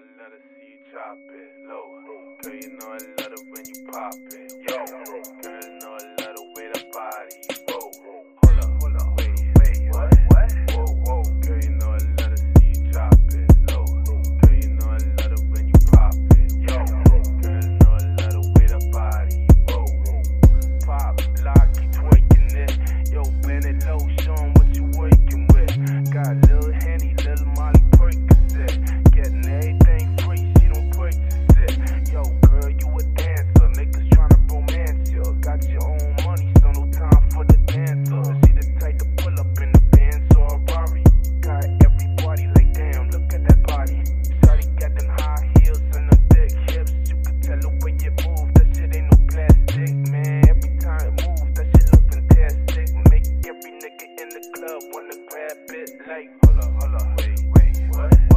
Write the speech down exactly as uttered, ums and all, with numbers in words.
I love to see you drop it low. Girl, you know I love it when you pop it. Yo, girl, you know I love the way that body roll. Hold up, hold up, wait, wait, what, what? Whoa, whoa, girl, you know I love to see you drop it low. Girl, you know I love it when you pop it. Yo, girl, you know I love the way that body roll. Pop, lock, you twerking it. Yo, bend it low, show 'em what you working with. Got Lil Henny, Lil Molly Percocet. Getting everything free, she don't purchase it. Yo, girl, you a dancer, niggas tryna romance you. Got your own money, so no time for the dancer. She the type to pull up in the Benz or a Rari. Got everybody like, damn, look at that body. Shawty got them high heels and them big hips. You can tell the way you move, that shit ain't no plastic, man. Every time it moves, that shit look fantastic. Make every nigga in the club wanna grab it like, hold up, hold up, wait, wait, what?